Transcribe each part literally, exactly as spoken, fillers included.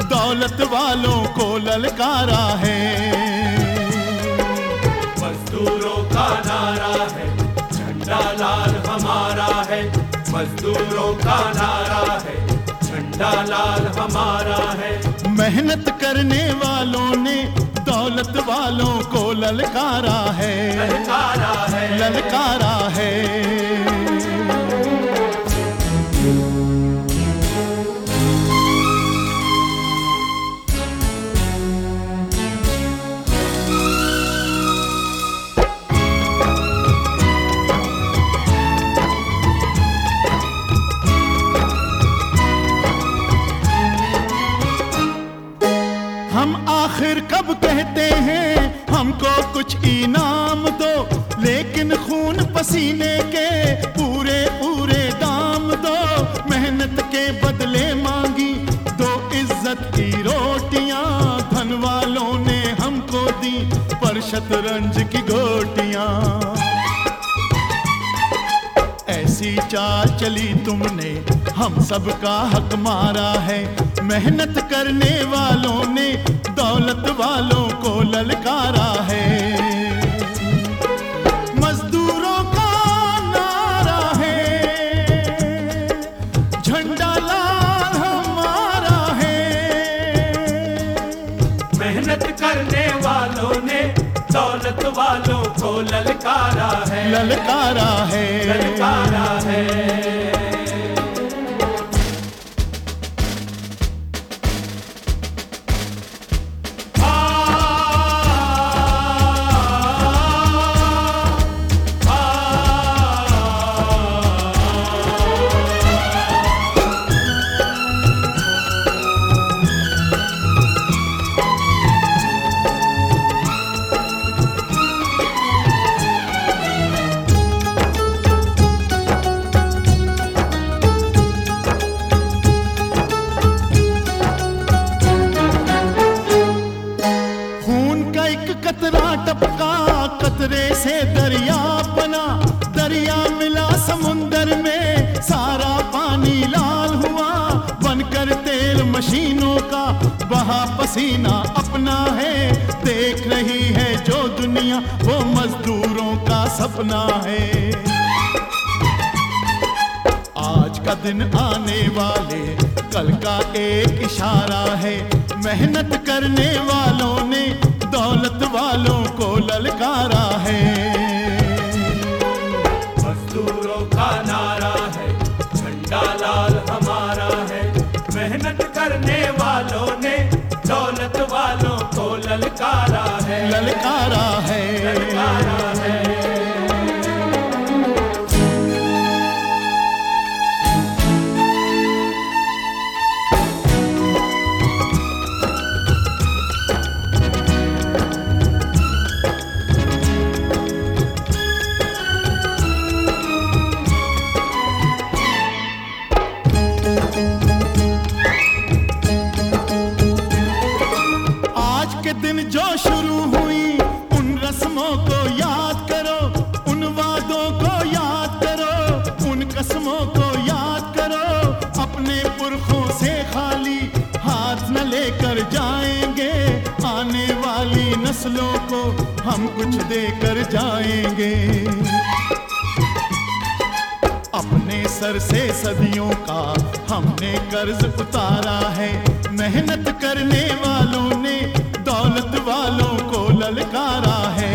दौलत वालों को ललकारा है। मजदूरों का नारा है, झंडा लाल हमारा है। मजदूरों का नारा है, झंडा लाल हमारा है। मेहनत करने वालों ने दौलत वालों को ललकारा है, ललकारा है, ललकारा है। हम आखिर कब कहते हैं हमको कुछ इनाम दो, लेकिन खून पसीने के पूरे पूरे दाम दो। मेहनत के बदले मांगी दो इज्जत की रोटियां, धन वालों ने हमको दी पर शतरंज की गोटियां। ऐसी चाल चली तुमने हम सबका हक मारा है। मेहनत करने वालों ने दौलत वालों को ललकारा है। मजदूरों का नारा है, झंडा लाल हमारा है। मेहनत करने वालों ने दौलत वालों को ललकारा है, ललकारा है, ललकारा है। कतरा टपका कतरे से दरिया बना, दरिया मिला समुंदर में सारा पानी लाल हुआ। बनकर तेल मशीनों का बहा पसीना अपना है। देख रही है जो दुनिया वो मजदूरों का सपना है। आज का दिन आने वाले कल का एक इशारा है। मेहनत करने वालों ने दौलत वालों को ललकारा है। मजदूरों का नारा है, झंडा लाल हमारा है। मेहनत करने वालों ने दौलत वालों को ललकारा है, ललकारा है, ललकारा है। दिन जो शुरू हुई उन रस्मों को याद करो, उन वादों को याद करो, उन कसमों को याद करो। अपने पुरखों से खाली हाथ न लेकर जाएंगे, आने वाली नस्लों को हम कुछ देकर जाएंगे। अपने सर से सदियों का हमने कर्ज उतारा है। मेहनत करने वालों ने दौलत वालों को ललकारा है।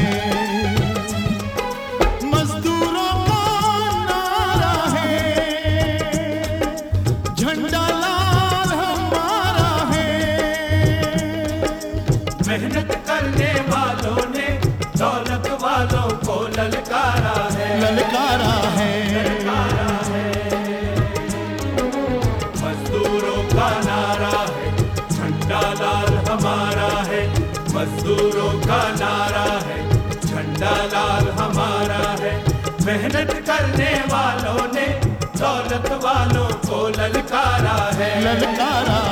मजदूरों का नारा है, झंडा लाल हमारा है। मेहनत करने वालों ने दौलत वालों को ललकारा है, ललकारा है, ललकारा है। मजदूरों का नारा है, झंडा लाल हमारा है। मजदूरों का नारा है, झंडा लाल हमारा है। मेहनत करने वालों ने दौलत वालों को ललकारा है, ललकारा